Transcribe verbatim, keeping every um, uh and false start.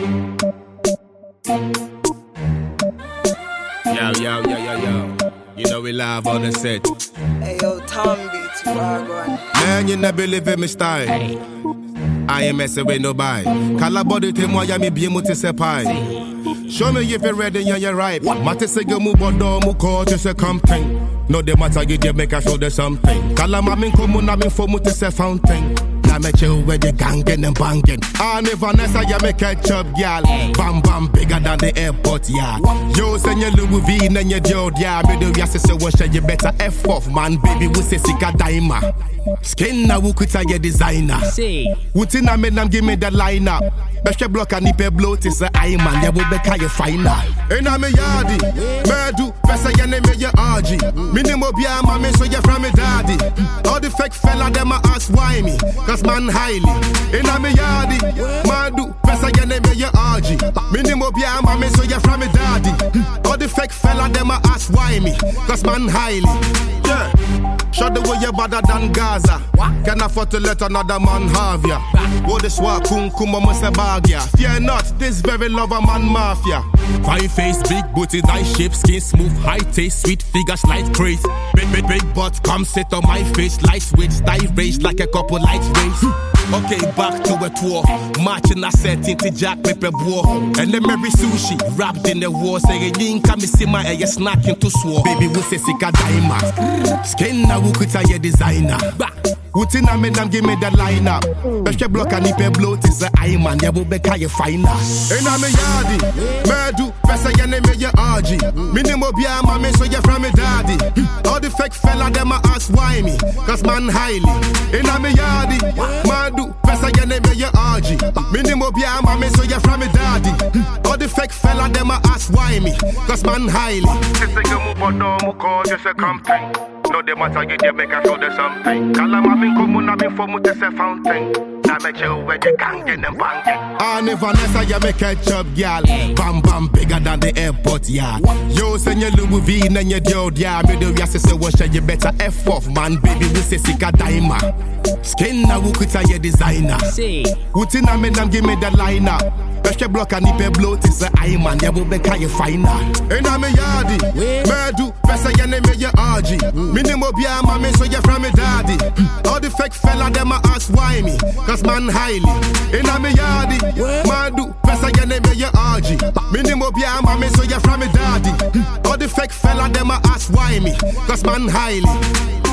Yo, yo, yo, yo, yo. You know we live on the set. Hey, yo, Tom Beats, Wagwan. Man, you never live in my style. Hey. I ain't messing with nobody. Kala body te moi ya mi bien muti se pai. Show me if you're ready and you're right. Mate se ge mu bodo mu ko te se camping. No de mata ge de make I show there's something. Kala ma min ko mu na min fo muti se fountain. Na me chill with the gangin' and bangin'. And if Vanessa ya me ketchup gal. Bam bam bigger than the airport yeah. Yo send your Louis V and your Jod yeah. Me do ya se se wash you better F off man baby we se sika daima. Skin na wukuta ye designer. Wutina me nam give me the lineup. Beshe block and nipe blow to say I man ya wo beka ye finer. Ena me yardi, me do pesa ye ne me ye R G. Minimo bia ma me so ye from me daddy. All the fake fella them a ask why me, cause man highly. Ena me yardi, me do pesa ye ne me ye R G. Minimo bia ma me so ye from me daddy. All the fake fella them a ask why me, cause man highly. Yeah. Shut the way you better than Gaza. Can afford to let another man have ya. Wo de swap kum kum mo se bag ya. Fear not, this very lover man mafia. Fine face, big booty, nice shape, skin smooth, high taste, sweet figure, slight craze. Big big big butt, come sit on my face, lightweight, style raised like a couple light race. Okay, back to a tour. Marching a set into Jack Pepper War. And then Mary Sushi, wrapped in the war. Saying, Yinka, me see my air snacking to swore. Baby, we say Sika Daima. Skin na wukuta ye designer. Wutina me nam give me the lineup. Beshe block and nipe blow to say I man, ya wo beka ye finer. Ena me yardi, me do pesa ye ne me ye R G. Minimo bia ma me so ye from me daddy. All the fake fella them a ask why me, cause man highly. Ena me yardi, me do pesa ye ne me ye R G. Minimo bia ma me so ye from me daddy. All the fake fella them a ask why me, cause man highly. Just say mu bodo mu ko just a camping. No de mata ge de make I show there's something. Kala ma min ko mu na min fo mu te se fountain. Na me chill with the gangin' and bangin'. And if Vanessa ya me ketchup gal. Bam bam bigger than the airport yeah. Yo send your Louis V and your Jod yeah. Me do ya se se wash you better F off man baby we se sika daima. Skin na wukuta ye designer. Wutina me nam give me the lineup. Beshe block and nipe blow to say I man ya wo beka ye finer. Ena me yardi, me do pesa ye ne me ye R G. Minimo bia ma me so ye from me daddy. All the fake fella them a ask why me, cause man highly. Ena me yardi, me do pesa ye ne me ye R G. Minimo bia ma me so ye from me daddy. All the fake fella them a ask why me, cause man highly.